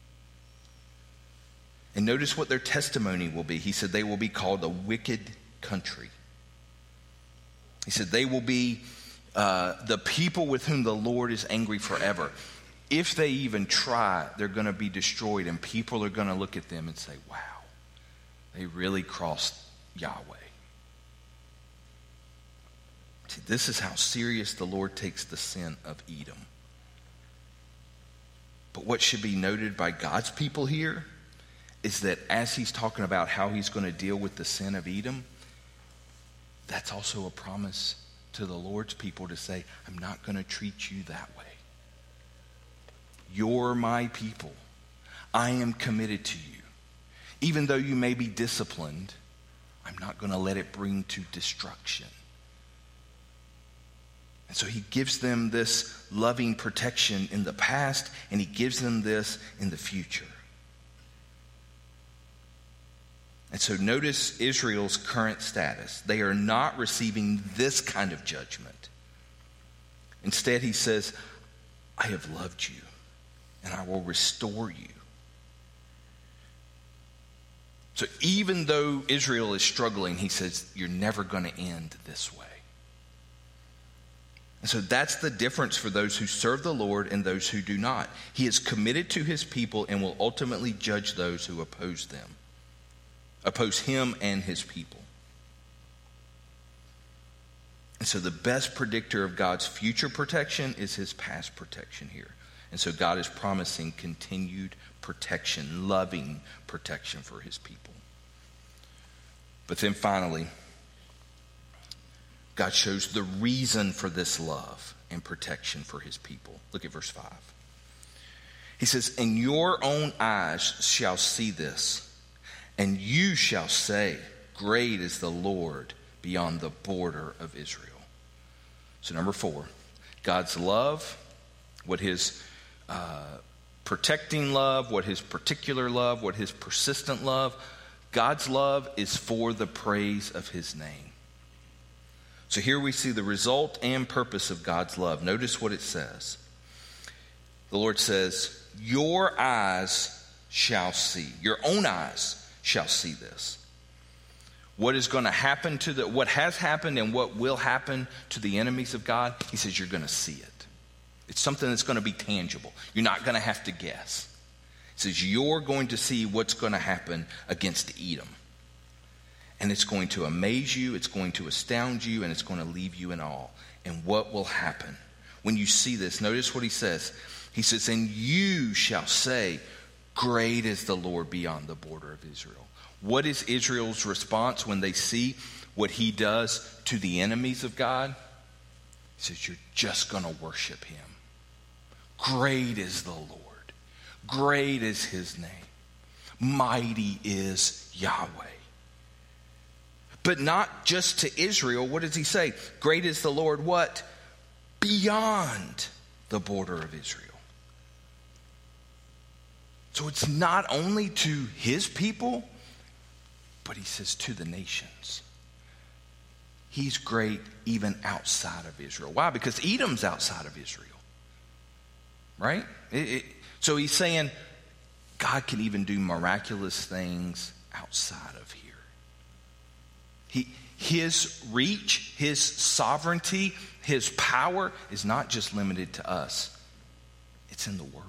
S1: And notice what their testimony will be. He said they will be called a wicked country. He said they will be the people with whom the Lord is angry forever. If they even try, they're going to be destroyed, and people are going to look at them and say, wow. They really crossed Yahweh. See, this is how serious the Lord takes the sin of Edom. But what should be noted by God's people here is that as he's talking about how he's going to deal with the sin of Edom, that's also a promise to the Lord's people to say, I'm not going to treat you that way. You're my people. I am committed to you. Even though you may be disciplined, I'm not going to let it bring to destruction. And so he gives them this loving protection in the past, and he gives them this in the future. And so notice Israel's current status. They are not receiving this kind of judgment. Instead, he says, I have loved you, and I will restore you. So even though Israel is struggling, he says, you're never going to end this way. And so that's the difference for those who serve the Lord and those who do not. He is committed to his people and will ultimately judge those who oppose him and his people. And so the best predictor of God's future protection is his past protection here. And so God is promising continued protection, loving protection for his people. But then finally, God shows the reason for this love and protection for his people. Look at verse 5. He says, and your own eyes shall see this, and you shall say, great is the Lord beyond the border of Israel. So number 4, God's love, what his protecting love, what his particular love, what his persistent love. God's love is for the praise of his name. So here we see the result and purpose of God's love. Notice what it says. the Lord says, your eyes shall see. Your own eyes shall see this. What is going to happen what has happened and what will happen to the enemies of God, he says you're going to see it. It's something that's going to be tangible. You're not going to have to guess. He says you're going to see what's going to happen against Edom. And it's going to amaze you, it's going to astound you, and it's going to leave you in awe. And what will happen when you see this? Notice what he says. He says, and you shall say, great is the Lord beyond the border of Israel. What is Israel's response when they see what he does to the enemies of God? He says, you're just going to worship him. Great is the Lord. Great is his name. Mighty is Yahweh. But not just to Israel. What does he say? Great is the Lord, what? Beyond the border of Israel. So it's not only to his people, but he says to the nations. He's great even outside of Israel. Why? Because Edom's outside of Israel. Right? So he's saying God can even do miraculous things outside of here. His reach, his sovereignty, his power is not just limited to us. It's in the world.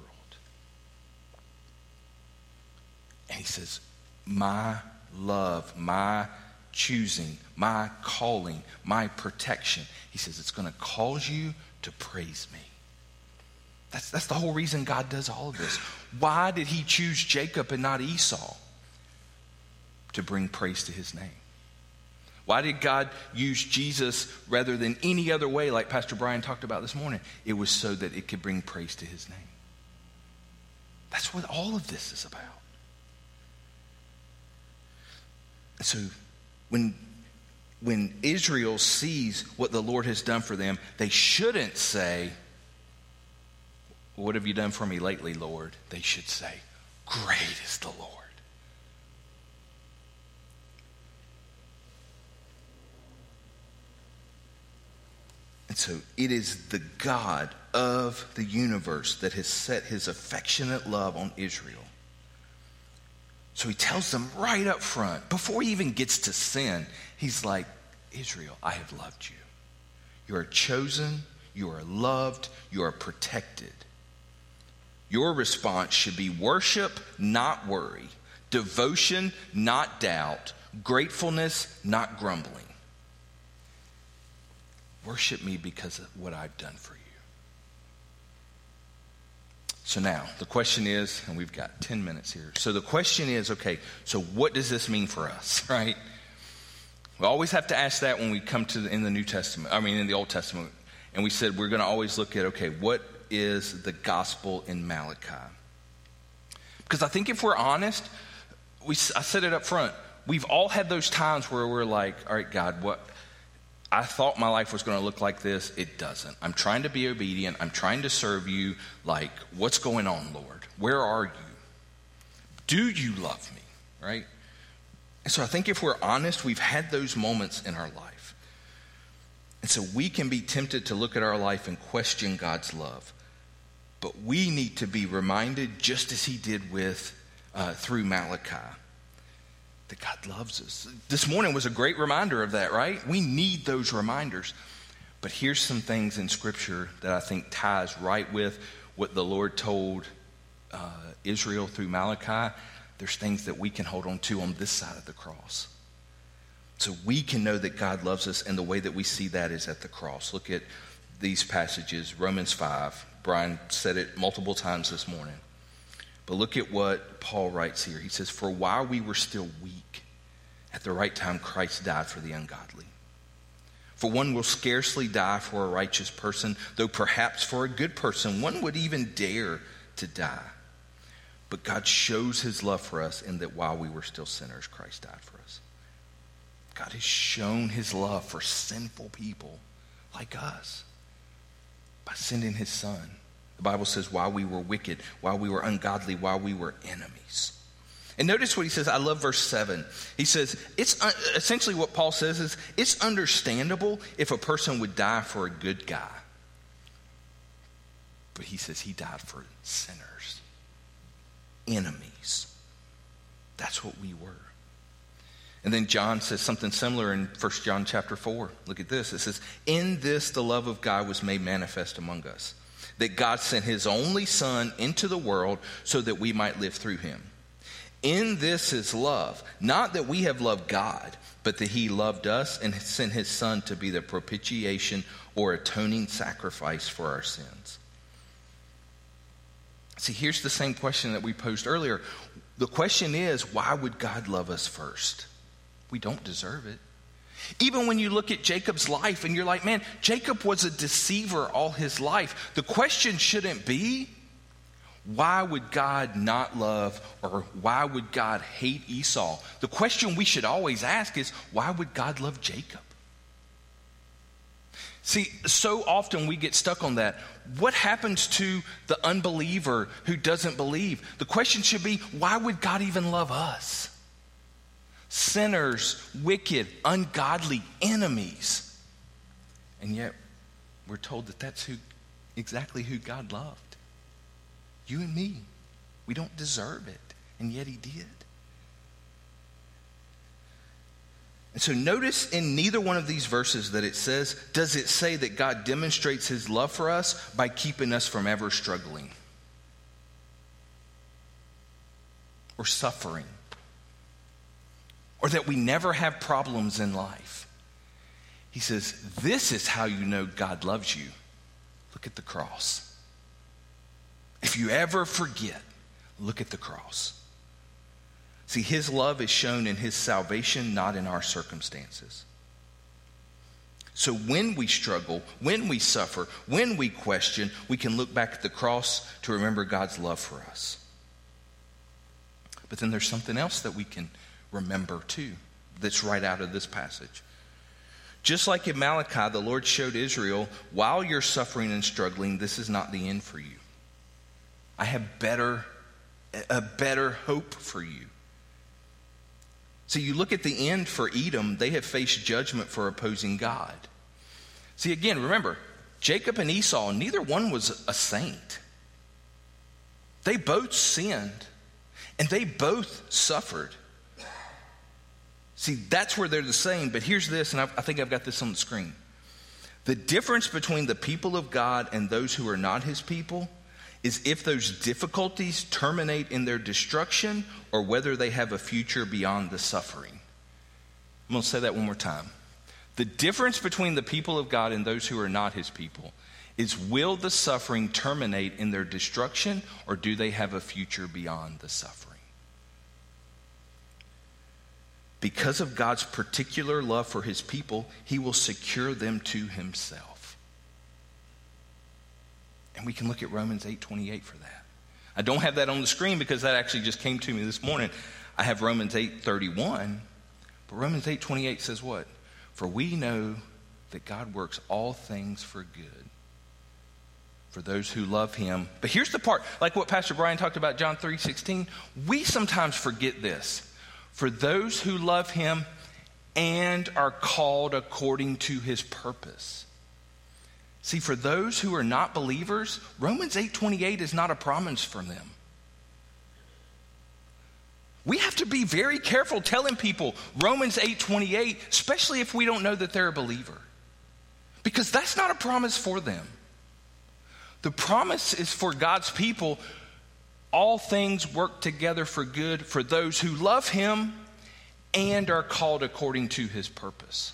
S1: And he says, my love, my choosing, my calling, my protection. He says it's going to cause you to praise me. That's the whole reason God does all of this. Why did he choose Jacob and not Esau? To bring praise to his name. Why did God use Jesus rather than any other way, like Pastor Brian talked about this morning? It was so that it could bring praise to his name. That's what all of this is about. So when Israel sees what the Lord has done for them, they shouldn't say, what have you done for me lately, Lord? They should say, great is the Lord. And so it is the God of the universe that has set his affectionate love on Israel. So he tells them right up front, before he even gets to sin, he's like, Israel, I have loved you. You are chosen, you are loved, you are protected. Your response should be worship, not worry. Devotion, not doubt. Gratefulness, not grumbling. Worship me because of what I've done for you. So now, the question is, and we've got 10 minutes here. So the question is, okay, so what does this mean for us, right? We always have to ask that when we come to in the New Testament, in the Old Testament. And we said we're going to always look at, okay, what is the gospel in Malachi? Because I think if we're honest, I said it up front, we've all had those times where we're like, all right, God, what? I thought my life was going to look like this. It doesn't. I'm trying to be obedient. I'm trying to serve you. Like, what's going on, Lord? Where are you? Do you love me? Right? And so I think if we're honest, we've had those moments in our life. And so we can be tempted to look at our life and question God's love. But we need to be reminded, just as he did through Malachi, that God loves us. This morning was a great reminder of that, right? We need those reminders. But here's some things in Scripture that I think ties right with what the Lord told Israel through Malachi. There's things that we can hold on to on this side of the cross. So we can know that God loves us, and the way that we see that is at the cross. Look at these passages, Romans 5. Brian said it multiple times this morning. But look at what Paul writes here. He says, for while we were still weak, at the right time Christ died for the ungodly. For one will scarcely die for a righteous person, though perhaps for a good person one would even dare to die. But God shows his love for us in that while we were still sinners, Christ died for us. God has shown his love for sinful people like us by sending his son. The Bible says while we were wicked, while we were ungodly, while we were enemies. And notice what he says. I love verse 7. He says, it's essentially what Paul says is, it's understandable if a person would die for a good guy. But he says he died for sinners, enemies. That's what we were. And then John says something similar in 1 John chapter 4. Look at this. It says, in this the love of God was made manifest among us, that God sent his only Son into the world so that we might live through him. In this is love, not that we have loved God, but that he loved us and sent his Son to be the propitiation or atoning sacrifice for our sins. See, here's the same question that we posed earlier. The question is, why would God love us first? We don't deserve it. Even when you look at Jacob's life and you're like, man, Jacob was a deceiver all his life. The question shouldn't be, why would God not love, or why would God hate Esau? The question we should always ask is, why would God love Jacob? See, so often we get stuck on that. What happens to the unbeliever who doesn't believe? The question should be, why would God even love us? Sinners, wicked, ungodly enemies. And yet we're told that that's exactly who God loved. You and me. We don't deserve it, and yet he did. And so notice in neither one of these verses that it says, does it say that God demonstrates his love for us by keeping us from ever struggling or suffering, or that we never have problems in life. He says, this is how you know God loves you. Look at the cross. If you ever forget, look at the cross. See, his love is shown in his salvation, not in our circumstances. So when we struggle, when we suffer, when we question, we can look back at the cross to remember God's love for us. But then there's something else that we can remember too, that's right out of this passage. Just like in Malachi, the Lord showed Israel, while you're suffering and struggling, this is not the end for you. I have a better hope for you. So you look at the end for Edom, they have faced judgment for opposing God. See, again, remember, Jacob and Esau, neither one was a saint. They both sinned, and they both suffered. See, that's where they're the same, but here's this, and I think I've got this on the screen. The difference between the people of God and those who are not his people is if those difficulties terminate in their destruction or whether they have a future beyond the suffering. I'm going to say that one more time. The difference between the people of God and those who are not his people is, will the suffering terminate in their destruction or do they have a future beyond the suffering? Because of God's particular love for his people, he will secure them to himself. And we can look at Romans 8:28 for that. I don't have that on the screen because that actually just came to me this morning. I have Romans 8:31, but Romans 8:28 says what? For we know that God works all things for good for those who love him. But here's the part, like what Pastor Brian talked about, John 3:16. We sometimes forget this. For those who love him and are called according to his purpose. See, for those who are not believers, Romans 8:28 is not a promise for them. We have to be very careful telling people Romans 8:28, especially if we don't know that they're a believer. Because that's not a promise for them. The promise is for God's people. All things work together for good for those who love him and are called according to his purpose.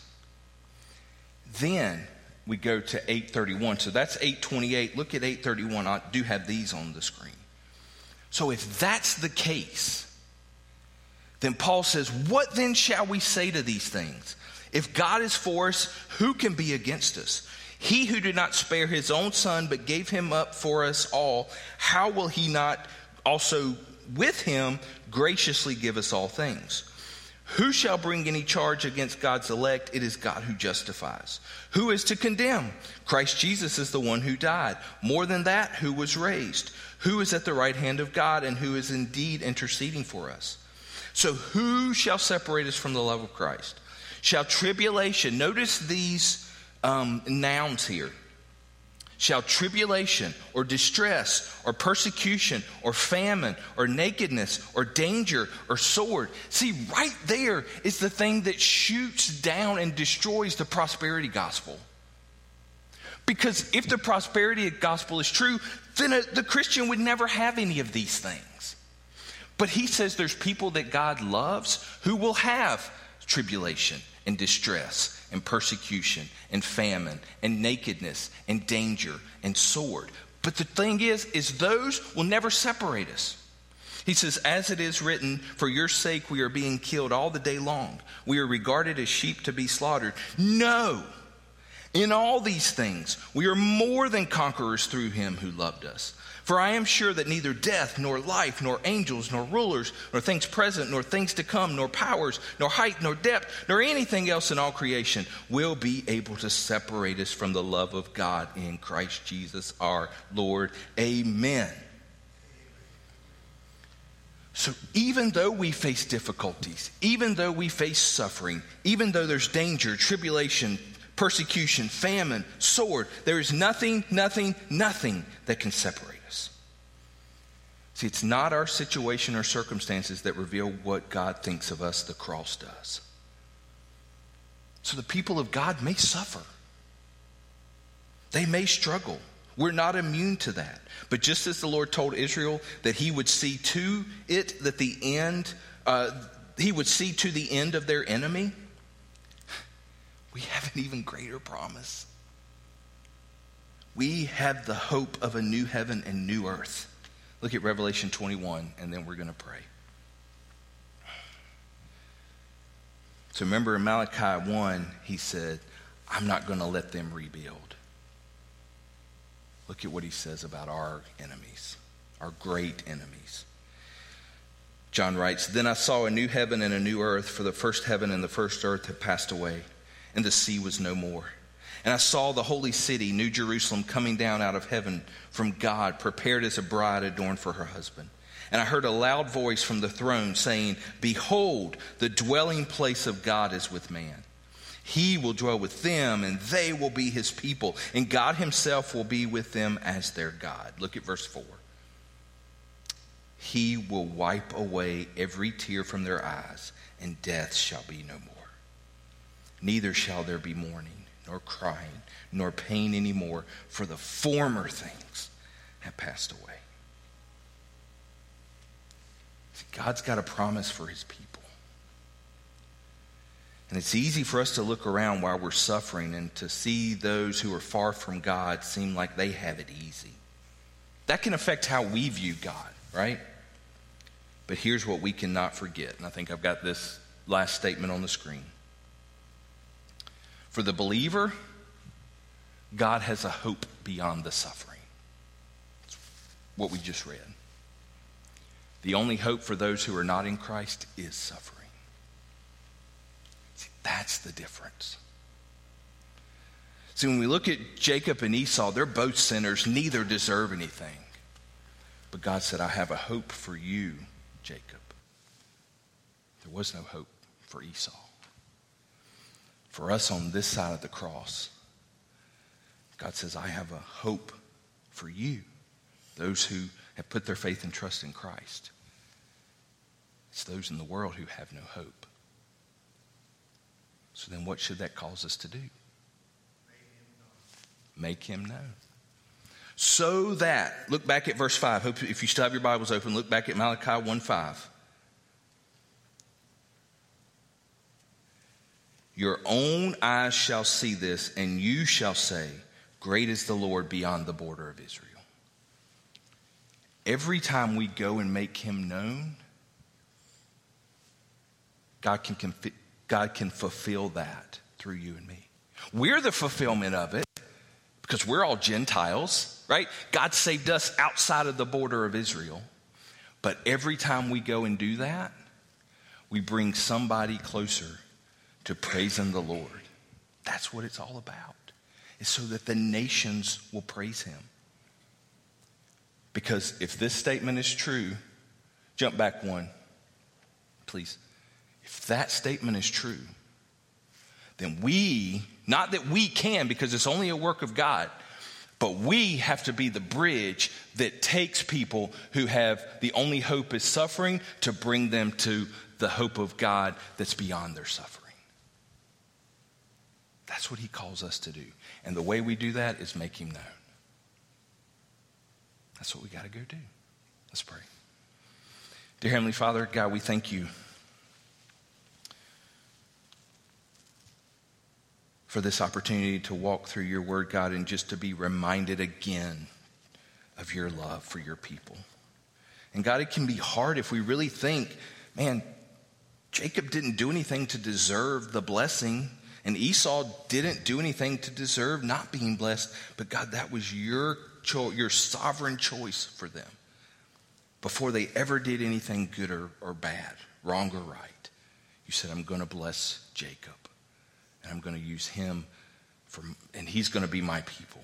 S1: Then we go to 8:31. So that's 8:28. Look at 8:31. I do have these on the screen. So if that's the case, then Paul says, what then shall we say to these things? If God is for us, who can be against us? He who did not spare his own son, but gave him up for us all, how will he not also with him graciously give us all things? Who shall bring any charge against God's elect? It is God who justifies. Who is to condemn? Christ Jesus is the one who died. More than that, who was raised? Who is at the right hand of God and who is indeed interceding for us? So who shall separate us from the love of Christ? Shall tribulation, notice these nouns here. shall tribulation or distress or persecution or famine or nakedness or danger or sword. See, right there is the thing that shoots down and destroys the prosperity gospel. Because if the prosperity gospel is true, then the Christian would never have any of these things. But he says there's people that God loves who will have tribulation and distress and persecution and famine and nakedness and danger and sword. But the thing is those will never separate us. He says, as it is written, for your sake we are being killed all the day long. We are regarded as sheep to be slaughtered. No, in all these things we are more than conquerors through him who loved us. For I am sure that neither death, nor life, nor angels, nor rulers, nor things present, nor things to come, nor powers, nor height, nor depth, nor anything else in all creation will be able to separate us from the love of God in Christ Jesus our Lord. Amen. So even though we face difficulties, even though we face suffering, even though there's danger, tribulation, persecution, famine, sword, there is nothing that can separate us. See, it's not our situation or circumstances that reveal what God thinks of us, the cross does. So the people of God may suffer. They may struggle. We're not immune to that. But just as the Lord told Israel that he would see to it that he would see to the end of their enemy, we have an even greater promise. We have the hope of a new heaven and new earth. Look at Revelation 21, and then we're going to pray. So remember in Malachi 1, he said, I'm not going to let them rebuild. Look at what he says about our enemies, our great enemies. John writes, then I saw a new heaven and a new earth, for the first heaven and the first earth had passed away, and the sea was no more. And I saw the holy city, New Jerusalem, coming down out of heaven from God, prepared as a bride adorned for her husband. And I heard a loud voice from the throne saying, behold, the dwelling place of God is with man. He will dwell with them, and they will be his people. And God himself will be with them as their God. Look at verse 4. He will wipe away every tear from their eyes, and death shall be no more. Neither shall there be mourning, nor crying, nor pain anymore, for the former things have passed away. See, God's got a promise for his people. And it's easy for us to look around while we're suffering and to see those who are far from God seem like they have it easy. That can affect how we view God, right? But here's what we cannot forget, and I think I've got this last statement on the screen. For the believer, God has a hope beyond the suffering. That's what we just read. The only hope for those who are not in Christ is suffering. See, that's the difference. See, when we look at Jacob and Esau, they're both sinners. Neither deserve anything. But God said, I have a hope for you, Jacob. There was no hope for Esau. For us on this side of the cross, God says, I have a hope for you, those who have put their faith and trust in Christ. It's those in the world who have no hope. So then what should that cause us to do? Make him known. So that, look back at verse 5. Hope if you still have your Bibles open, look back at Malachi 1:5. Your own eyes shall see this, and you shall say, great is the Lord beyond the border of Israel. Every time we go and make him known, God can fulfill that through you and me. We're the fulfillment of it because we're all Gentiles, right? God saved us outside of the border of Israel. But every time we go and do that, we bring somebody closer to praising the Lord. That's what it's all about. It's so that the nations will praise him. Because if this statement is true, jump back one, please. If that statement is true, then we, not that we can, because it's only a work of God, But we have to be the bridge that takes people who have the only hope is suffering to bring them to the hope of God that's beyond their suffering. That's what he calls us to do. And the way we do that is make him known. That's what we got to go do. Let's pray. Dear Heavenly Father, God, we thank you for this opportunity to walk through your word, God, and just to be reminded again of your love for your people. And God, it can be hard if we really think, man, Jacob didn't do anything to deserve the blessing, and Esau didn't do anything to deserve not being blessed. But God, that was your sovereign choice for them before they ever did anything good or bad, wrong or right. You said, I'm going to bless Jacob, and I'm going to use him and he's going to be my people.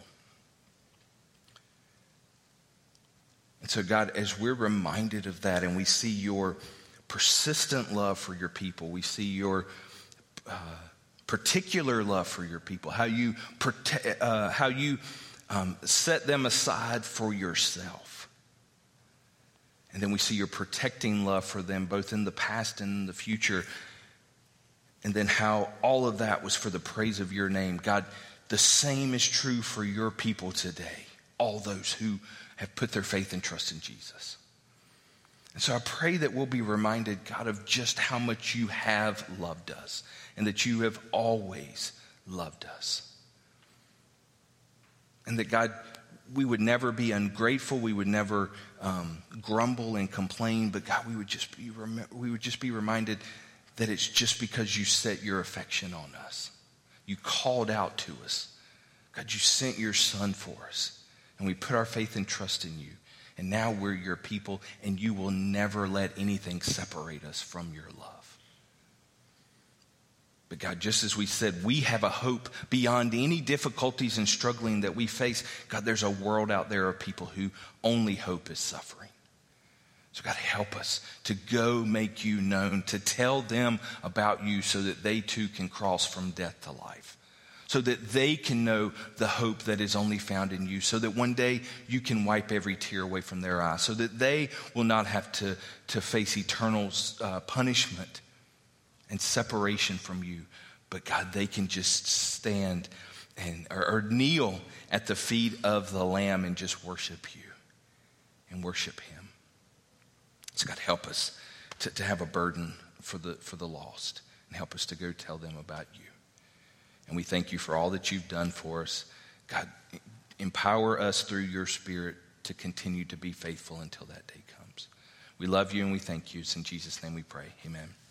S1: And so, God, as we're reminded of that and we see your persistent love for your people, we see your particular love for your people, how you set them aside for yourself. And then we see your protecting love for them, both in the past and in the future. And then how all of that was for the praise of your name. God, the same is true for your people today, all those who have put their faith and trust in Jesus. And so I pray that we'll be reminded, God, of just how much you have loved us and that you have always loved us. And that, God, we would never be ungrateful. We would never grumble and complain. But, God, we would just be reminded that it's just because you set your affection on us. You called out to us. God, you sent your son for us. And we put our faith and trust in you. And now we're your people, and you will never let anything separate us from your love. But God, just as we said, we have a hope beyond any difficulties and struggling that we face. God, there's a world out there of people who only hope is suffering. So God, help us to go make you known, to tell them about you so that they too can cross from death to life. So that they can know the hope that is only found in you. So that one day you can wipe every tear away from their eyes. So that they will not have to face eternal punishment and separation from you. But God, they can just stand or kneel at the feet of the Lamb and just worship you and worship him. So God, help us to have a burden for the lost, and help us to go tell them about you. And we thank you for all that you've done for us. God, empower us through your Spirit to continue to be faithful until that day comes. We love you and we thank you. It's in Jesus' name we pray. Amen.